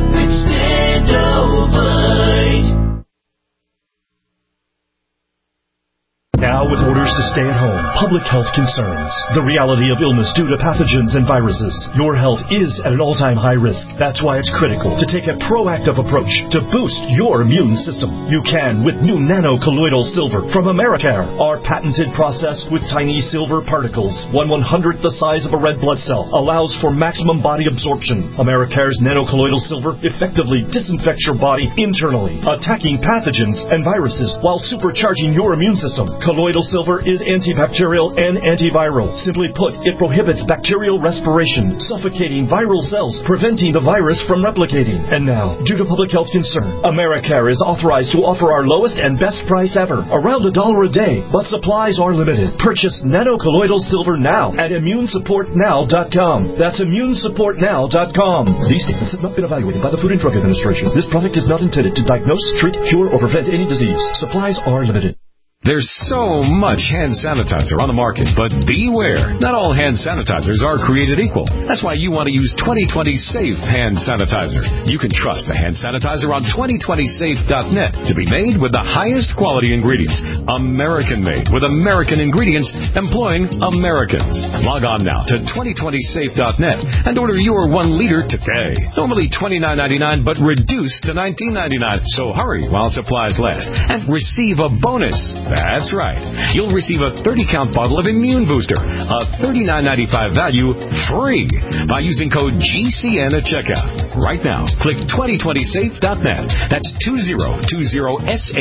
[SPEAKER 5] Extendovite.
[SPEAKER 24] Now with
[SPEAKER 2] with orders to stay at home, public health concerns, the reality of illness due to pathogens and viruses. Your health is at an all-time high risk. That's why it's critical to take a proactive approach to boost your immune system. You can with new nano-colloidal silver from Americare. Our patented process with tiny silver particles, one one-hundredth the size of a red blood cell, allows for maximum body absorption. Americare's nano-colloidal silver effectively disinfects your body internally, attacking pathogens and viruses while supercharging your immune system. Colloidal silver is antibacterial and antiviral. Simply put, it prohibits bacterial respiration, suffocating viral cells, preventing the virus from replicating. And now, due to public health concern, Americare is authorized to offer our lowest and best price ever, around a dollar a day, but supplies are limited. Purchase nano-colloidal silver now at immune support now dot com. That's immune support now dot com. These statements have not been evaluated by the Food and Drug Administration. This product is not intended to diagnose, treat, cure, or prevent any disease. Supplies are limited.
[SPEAKER 6] There's so much hand sanitizer on the market, but beware. Not all hand sanitizers are created equal. That's why you want to use twenty twenty Safe Hand Sanitizer. You can trust the hand sanitizer on twenty twenty safe dot net to be made with the highest quality ingredients. American-made with American ingredients employing Americans. Log on now to twenty twenty safe dot net and order your one liter today. Normally twenty-nine ninety-nine, but reduced to nineteen ninety-nine. So hurry while supplies last and receive a bonus. That's right. You'll receive a thirty count bottle of Immune Booster, a thirty-nine ninety-five value, free by using code G C N at checkout. Right now, click twenty twenty safe dot net. That's two zero two zero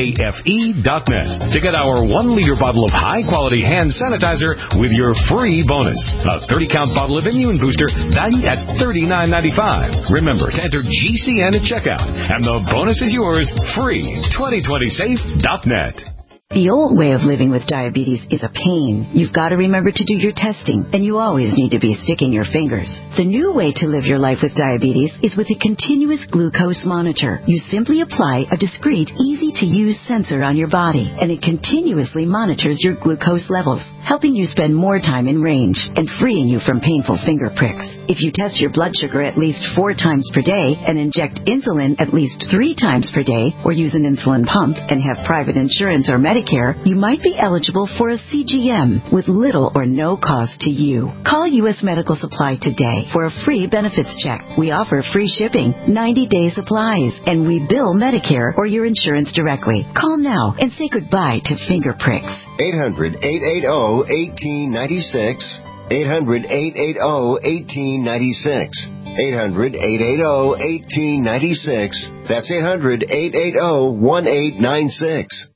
[SPEAKER 6] safe dot net to get our one liter bottle of high-quality hand sanitizer with your free bonus. A thirty count bottle of Immune Booster valued at thirty-nine ninety-five. Remember to enter G C N at checkout, and the bonus is yours free. twenty twenty safe dot net.
[SPEAKER 10] The old way of living with diabetes is a pain. You've got to remember to do your testing, and you always need to be sticking your fingers. The new way to live your life with diabetes is with a continuous glucose monitor. You simply apply a discreet, easy-to-use sensor on your body, and it continuously monitors your glucose levels, helping you spend more time in range and freeing you from painful finger pricks. If you test your blood sugar at least four times per day and inject insulin at least three times per day, or use an insulin pump and have private insurance or Medicare, you might be eligible for a C G M with little or no cost to you. Call U S Medical Supply today for a free benefits check. We offer free shipping, ninety day supplies, and we bill Medicare or your insurance directly. Call now and say goodbye to finger pricks.
[SPEAKER 13] eight hundred, eight eight zero, one eight nine six. eight hundred, eight eight zero, one eight nine six. eight hundred, eight eight zero, one eight nine six. That's eight hundred, eight eight zero, one eight nine six.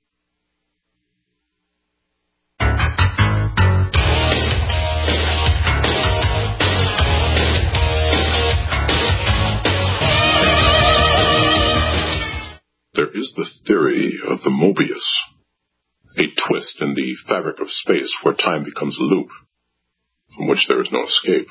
[SPEAKER 24] There is the theory of the Mobius, a twist in the fabric of space where time becomes a loop, from which there is no escape.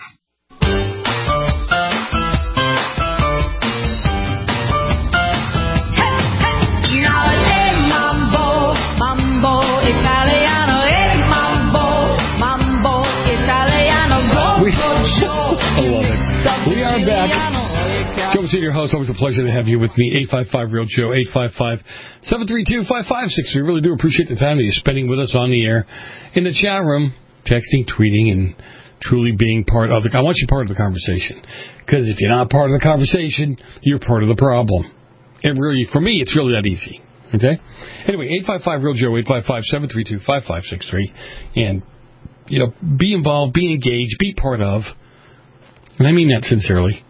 [SPEAKER 7] I love it. We are back. Joe, Senior Host, always a pleasure to have you with me. eight five five real Joe, eight five five, seven three two, five five six three. We really do appreciate the time that you're spending with us on the air, in the chat room, texting, tweeting, and truly being part of the... I want you part of the conversation. Because if you're not part of the conversation, you're part of the problem. And really, for me, it's really that easy. Okay? Anyway, eight five five real Joe, eight five five, seven three two, five five six three. And, you know, be involved, be engaged, be part of. And I mean that sincerely.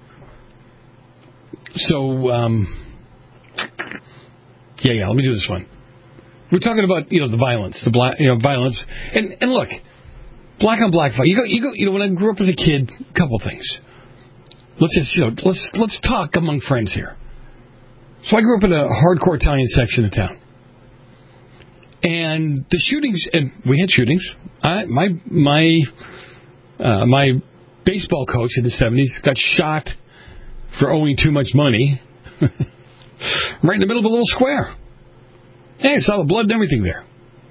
[SPEAKER 7] So, um, yeah, yeah, let me do this one. We're talking about, you know, the violence, the black, you know, violence. And, and look, black on black fight. You go, you go, you know, when I grew up as a kid, a couple things. Let's just, you know, let's, let's talk among friends here. So I grew up in a hardcore Italian section of town. And the shootings, and we had shootings. I, my, my, uh, my baseball coach in the seventies got shot for owing too much money, right in the middle of a little square. Hey, I saw the blood and everything there.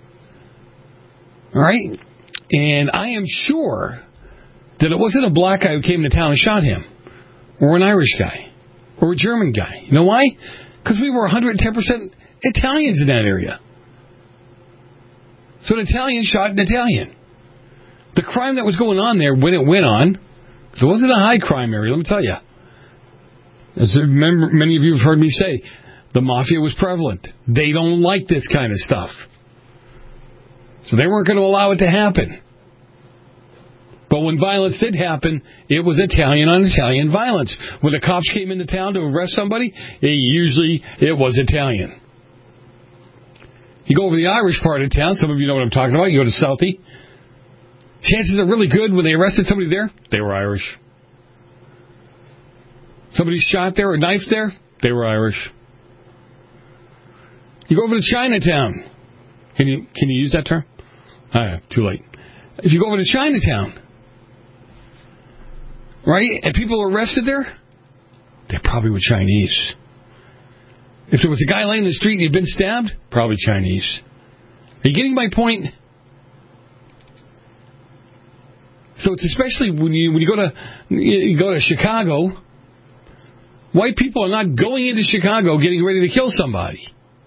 [SPEAKER 7] All right? And I am sure that it wasn't a black guy who came to town and shot him, or an Irish guy, or a German guy. You know why? Because we were one hundred ten percent Italians in that area. So an Italian shot an Italian. The crime that was going on there when it went on, it wasn't a high crime area, let me tell you. As remember, many of you have heard me say, the mafia was prevalent. They don't like this kind of stuff. So they weren't going to allow it to happen. But when violence did happen, it was Italian on Italian violence. When the cops came into town to arrest somebody, it usually it was Italian. You go over the Irish part of town, some of you know what I'm talking about, you go to Southie. Chances are really good when they arrested somebody there, they were Irish. Somebody shot there or knifed there, they were Irish. You go over to Chinatown. Can you can you use that term? Ah, too late. If you go over to Chinatown, right, and people were arrested there, they probably were Chinese. If there was a guy laying in the street and he'd been stabbed, probably Chinese. Are you getting my point? So it's especially when you when you go to you go to Chicago, white people are not going into Chicago getting ready to kill somebody.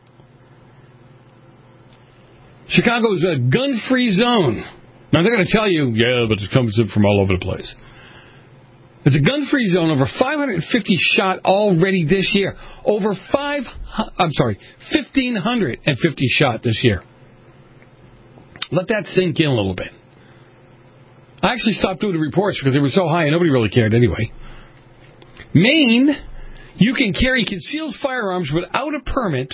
[SPEAKER 7] Chicago is a gun-free zone. Now they're going to tell you, yeah, but it comes in from all over the place. It's a gun-free zone. Over five hundred fifty shot already this year. Over five, I'm sorry, fifteen fifty shot this year. Let that sink in a little bit. I actually stopped doing the reports because they were so high and nobody really cared anyway. Maine, you can carry concealed firearms without a permit.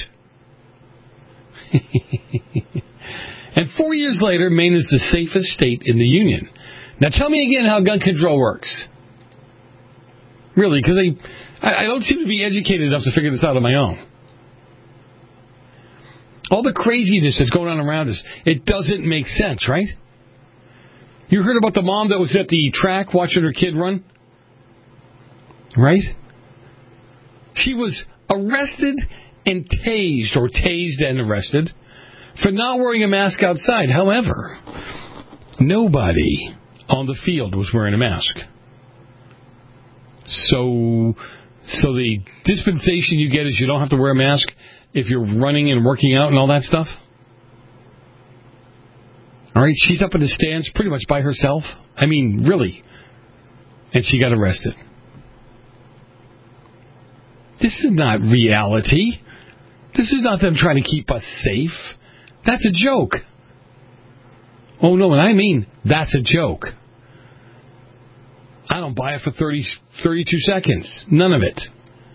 [SPEAKER 7] And four years later, Maine is the safest state in the union. Now tell me again how gun control works. Really, because I, I don't seem to be educated enough to figure this out on my own. All the craziness that's going on around us, it doesn't make sense, right? You heard about the mom that was at the track watching her kid run? Right? She was arrested and tased, or tased and arrested, for not wearing a mask outside. However, nobody on the field was wearing a mask. So, so the dispensation you get is you don't have to wear a mask if you're running and working out and all that stuff. All right, she's up in the stands pretty much by herself. I mean, really. And she got arrested. This is not reality. This is not them trying to keep us safe. That's a joke. Oh, no, and I mean, that's a joke. I don't buy it for thirty, thirty-two seconds. None of it.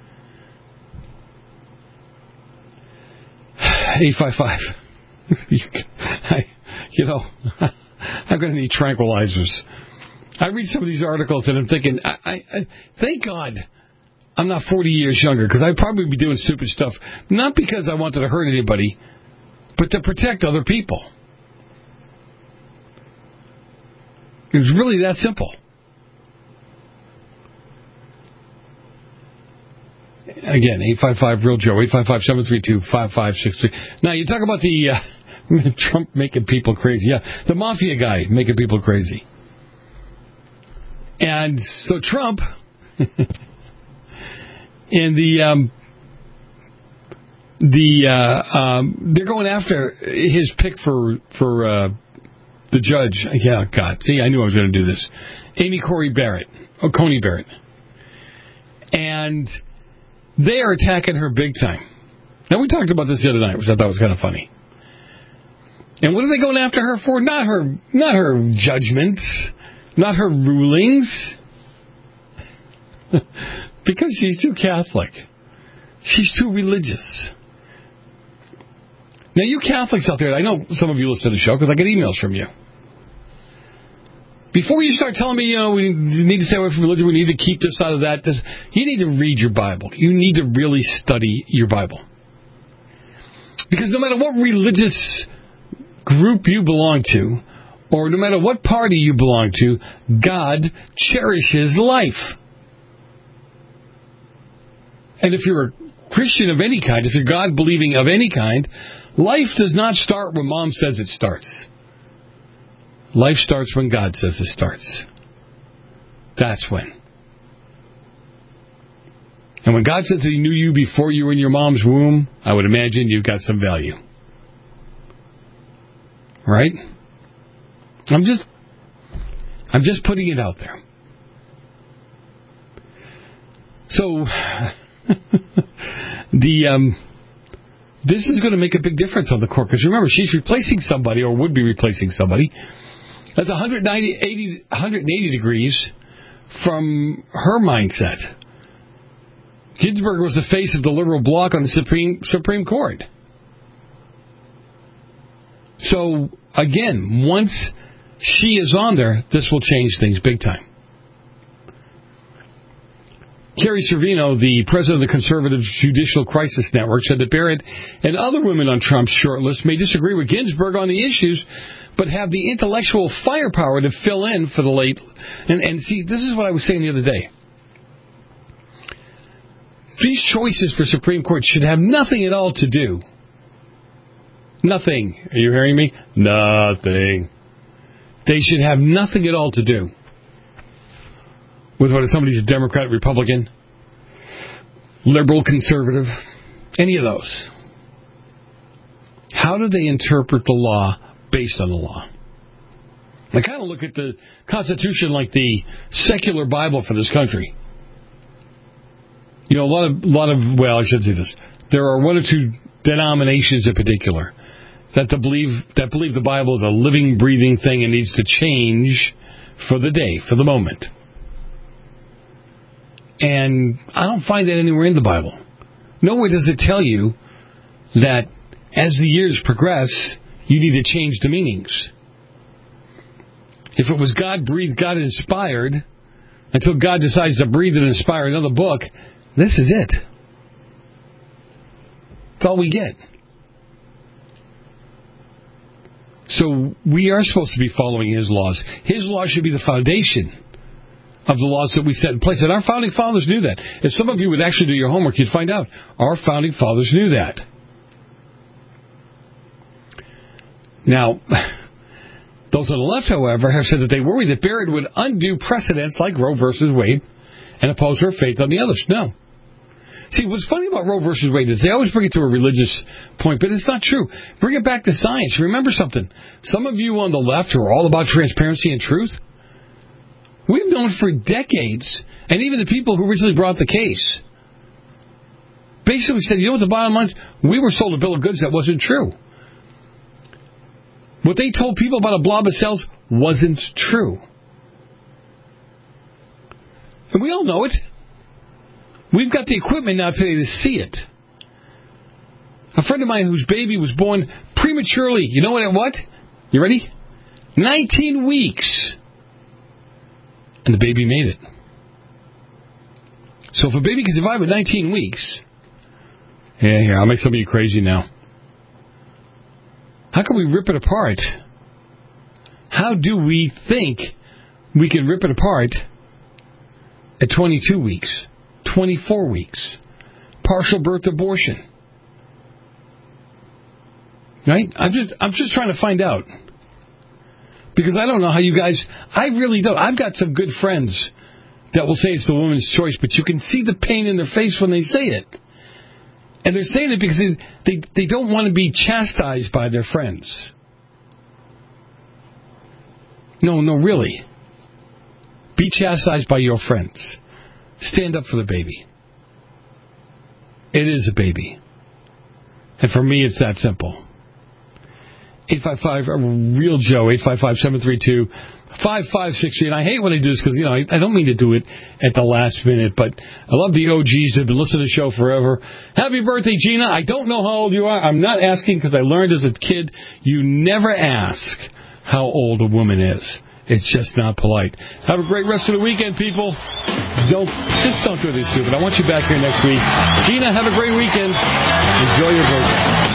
[SPEAKER 7] eight five five. I, you know, I'm going to need tranquilizers. I read some of these articles and I'm thinking, I, I, I thank God I'm not forty years younger, because I'd probably be doing stupid stuff, not because I wanted to hurt anybody, but to protect other people. It's really that simple. Again, eight five five real Joe, eight five five, seven three two, five five six three. Now, you talk about the uh, Trump making people crazy. Yeah, the mafia guy making people crazy. And so Trump, and the, um, the uh, um, they're going after his pick for, for uh, the judge. Yeah, God, see, I knew I was going to do this. Amy Coney Barrett, or Coney Barrett. And they are attacking her big time. Now, we talked about this the other night, which I thought was kind of funny. And what are they going after her for? Not her, not her judgments, not her rulings, because she's too Catholic. She's too religious. Now, you Catholics out there, I know some of you listen to the show because I get emails from you. Before you start telling me, you know, we need to stay away from religion, we need to keep this out of that, this, you need to read your Bible. You need to really study your Bible. Because no matter what religious group you belong to, or no matter what party you belong to, God cherishes life. And if you're a Christian of any kind, if you're God-believing of any kind, life does not start when Mom says it starts. Life starts when God says it starts. That's when. And when God says that He knew you before you were in your mom's womb, I would imagine you've got some value. Right? I'm just, I'm just putting it out there. So, the, um, this is going to make a big difference on the court, because remember, she's replacing somebody, or would be replacing somebody, that's one hundred eighty, one hundred eighty degrees from her mindset. Ginsburg was the face of the liberal bloc on the Supreme Supreme Court. So, again, once she is on there, this will change things big time. Carrie Cervino, the president of the Conservative Judicial Crisis Network, said that Barrett and other women on Trump's shortlist may disagree with Ginsburg on the issues, but have the intellectual firepower to fill in for the late. And, and see, this is what I was saying the other day. These choices for Supreme Court should have nothing at all to do. Nothing. Are you hearing me? Nothing. They should have nothing at all to do with whether somebody's a Democrat, Republican, liberal, conservative, any of those. How do they interpret the law based on the law? I kind of look at the Constitution like the secular Bible for this country. You know, a lot of, lot of, well, I should say this. There are one or two denominations in particular that to believe that believe the Bible is a living, breathing thing and needs to change for the day, for the moment. And I don't find that anywhere in the Bible. Nowhere does it tell you that as the years progress, you need to change the meanings. If it was God-breathed, God-inspired, until God decides to breathe and inspire another book, this is it. That's all we get. So we are supposed to be following His laws. His laws should be the foundation of the laws that we set in place. And our founding fathers knew that. If some of you would actually do your homework, you'd find out our founding fathers knew that. Now, those on the left, however, have said that they worry that Barrett would undo precedents like Roe versus Wade and oppose her faith on the others. No. See, what's funny about Roe versus Wade is they always bring it to a religious point, but it's not true. Bring it back to science. Remember something. Some of you on the left who are all about transparency and truth, we've known for decades, and even the people who originally brought the case, basically said, you know what the bottom line is? We were sold a bill of goods that wasn't true. What they told people about a blob of cells wasn't true. And we all know it. We've got the equipment now today to see it. A friend of mine whose baby was born prematurely, you know what at what? You ready? nineteen weeks. And the baby made it. So if a baby can survive at nineteen weeks, yeah, here, I'll make some of you crazy now. How can we rip it apart? How do we think we can rip it apart at twenty-two weeks, twenty-four weeks, partial birth abortion? Right? I'm just, I'm just trying to find out. Because I don't know how you guys, I really don't. I've got some good friends that will say it's the woman's choice, but you can see the pain in their face when they say it. And they're saying it because they, they, they don't want to be chastised by their friends. No, no, really. Be chastised by your friends. Stand up for the baby. It is a baby. And for me, it's that simple. eight five five, real Joe, eight five five, seven three two, five five six three. And I hate when I do this because, you know, I, I don't mean to do it at the last minute, but I love the O Gs that have been listening to the show forever. Happy birthday, Gina. I don't know how old you are. I'm not asking because I learned as a kid, you never ask how old a woman is. It's just not polite. Have a great rest of the weekend, people. Don't, just don't do this stupid. I want you back here next week. Gina, have a great weekend. Enjoy your birthday.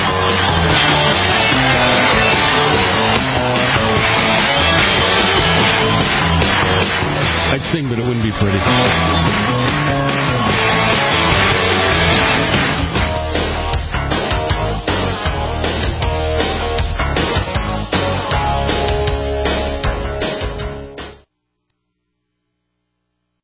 [SPEAKER 7] I'd sing, but it wouldn't be pretty.